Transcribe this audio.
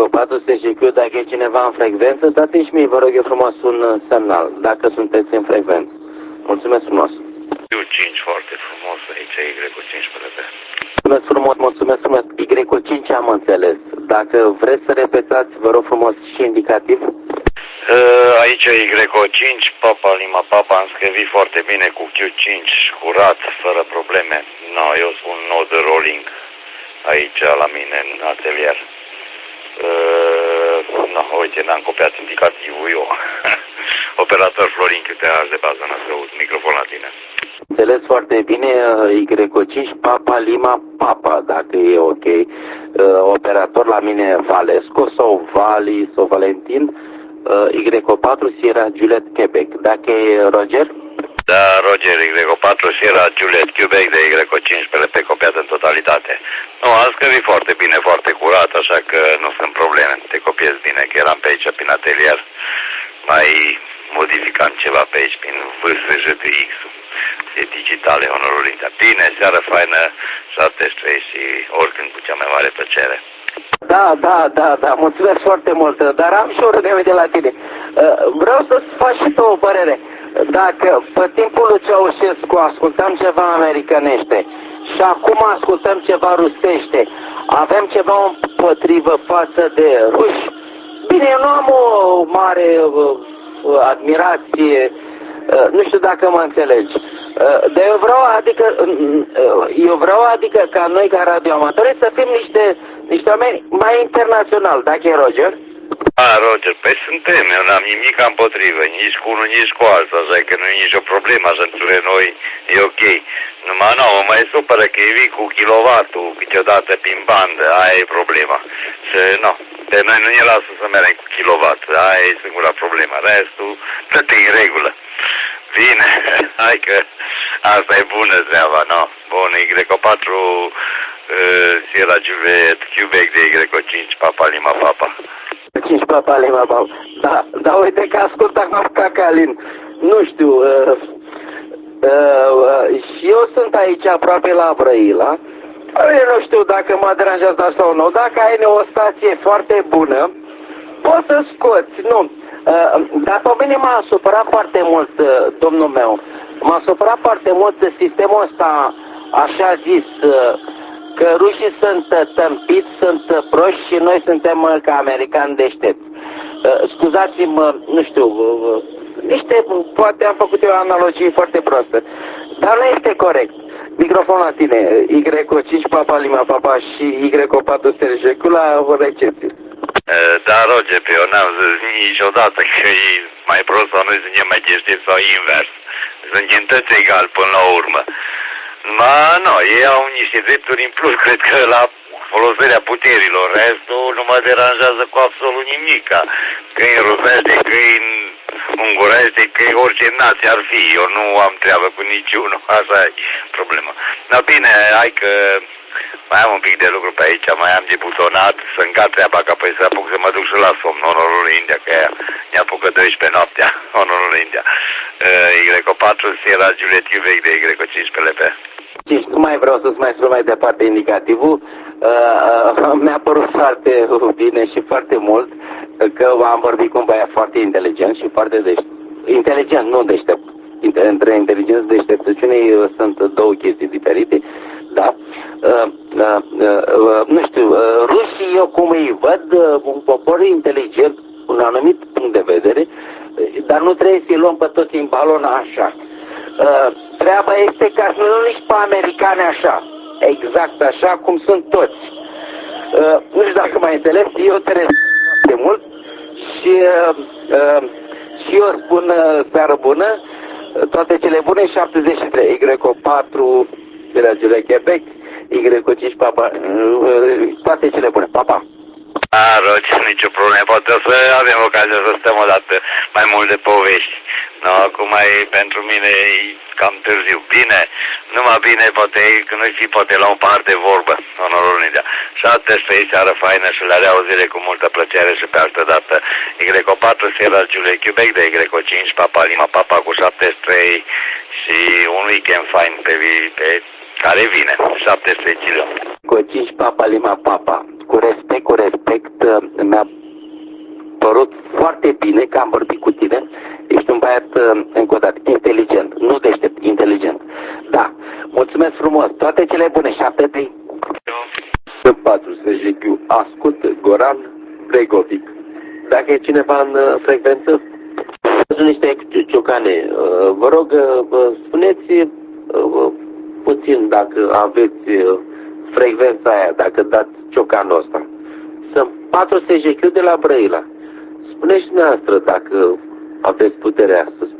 Y4 SGQ, dacă e cineva în frecvență, dați-mi și mie, vă rog eu frumos, un semnal, dacă sunteți în frecvență. Mulțumesc frumos. Y5 foarte frumos, aici Y5 PLP. Mulțumesc frumos, mulțumesc frumos. Y5 am înțeles. Dacă vreți să repetați, vă rog frumos, și indicativ. Aici Y5, Papa Lima Papa, am scris foarte bine cu Q5, curat, fără probleme. No, eu spun node rolling aici la mine în atelier. No, uite, n-am copiat indicativul eu. Operator Florin QTH de bază, n-ați auzit, microfon la tine. Înțeles foarte bine, Y5, Papa Lima Papa, dacă e ok. Operator la mine Valesco sau Vali sau Valentin, Y4 Sierra Juliet Quebec. Dacă e Roger? Da, Roger, Y4 Sierra Juliet Quebec de Y5 PLP copiat în totalitate. Nu, am scris foarte bine, foarte curat, așa că nu sunt probleme. Te copiez bine, că eram pe aici, prin atelier. Mai modificam ceva pe aici, prin VSJTX-ul. E digitale, onorul India. Bine, seară faină, 73 și oricând cu cea mai mare plăcere. Da, mulțumesc foarte mult, dar am și o rugăminte la tine. Vreau să-ți faci și tu o părere. Dacă pe timpul lui Ceaușescu ascultam ceva americanește și acum ascultăm ceva rusește, avem ceva împotrivă față de ruși? Bine, eu nu am o mare admirație, nu știu dacă mă înțelegi. Dar eu vreau adică ca noi ca radioamatori să fim niște oameni mai internaționali, dacă e Roger? Roger, păi suntem, eu n-am nimic împotrivă, nici cu unul, nici cu altul, așa că nu e nicio problemă, așa între noi e ok. Numai nu, mă mai supără că e vii cu kilovatul câteodată prin bandă, aia e problema. Și nu, pe noi nu ne lasă să mergem cu kilovat, aia e singura problemă, restul tot e în regulă. Bine, hai că asta e bună treaba, nu? Bun, Y4 Sierra Juliet Quebec de Y5 Papa Lima Papa. 5 Papa Lima Papa. Da, uite că ascult acum Cacalin. Nu știu, și eu sunt aici aproape la Brăila. Eu nu știu dacă mă deranjează sau nu. Dacă ai o stație foarte bună, poți să scoți, nu. Dar pe mine m-a supărat foarte mult, domnul meu. M-a supărat foarte mult sistemul ăsta, așa zis, că rușii sunt tâmpiți, sunt proști și noi suntem ca americani deștepți. Scuzați-mă, nu știu, poate am făcut eu o analogie foarte proastă, dar nu este corect. Microfon la tine, Y5 Papa Lima Papa și Y4 SRJ la o recepție. Da, Roger, eu n-am zis niciodată că e mai prost sau noi suntem mai deștepți sau invers. Suntem toți egal până la urmă. Nu, ei au niște drepturi în plus, cred că la folosirea puterilor. Restul nu mă deranjează cu absolut nimic. Că e în rusește, că e în ungurește, că e orice nație ar fi. Eu nu am treabă cu niciunul, așa e problema. Dar bine, hai că mai am un pic de lucru pe aici, mai am de butonat, să încat treaba, ca apoi să apuc să mă duc și la somn, onorul India, că ea ne apucă 12 noaptea, onorul India. Y4 Sierra Juliet Quebec de Y5 PLP. Și nu mai vreau să-ți mai spun mai departe indicativul. Mi-a părut foarte bine și foarte mult că am vorbit cu un băiat foarte inteligent și foarte deștept. Inteligent, nu deștept. Între inteligență și deșteptăciune sunt două chestii diferite. Da? Nu știu, rușii, eu cum îi văd, un popor inteligent, un anumit punct de vedere, dar nu trebuie să-i luăm pe toți în balon așa. Treaba este ca să nu nici pe americani așa, exact așa cum sunt toți. Nu știu dacă m-ai înțeles, eu te respect foarte mult și eu spun seară bună, toate cele bune, 73, Y4 de la Juliet Quebec, Y5 Papa, toate cele bune, papa. Roger, nicio problemă, poate să avem ocazia să stăm o dată mai mult de povești. No, acum pentru mine e cam târziu. Bine, numai bine, poate că noi fi poate la un par de vorbă, onorul India. 73 seară faină și la reauzire cu multă plăcere și pe altă dată. Y4 Sierra Juliet Quebec de Y5 Papa Lima Papa cu 73 și un weekend fain pe care vine, 73 kg. Cu 5 Papa Lima Papa, cu respect, mi-a părut foarte bine că am vorbit cu tine. Ești un băiat, încă o dată, inteligent, nu deștept, inteligent. Da, mulțumesc frumos, toate cele bune, 7 de 4 SGQ, ascultă, Goran Bregovic. Dacă e cineva în frecvență, sunt niște ciocane. Vă rog, spuneți puțin dacă aveți frecvența aia, dacă dați ciocanul ăsta. Sunt 4 SGQ de la Brăila. Spuneți dumneavoastră dacă aveți puterea să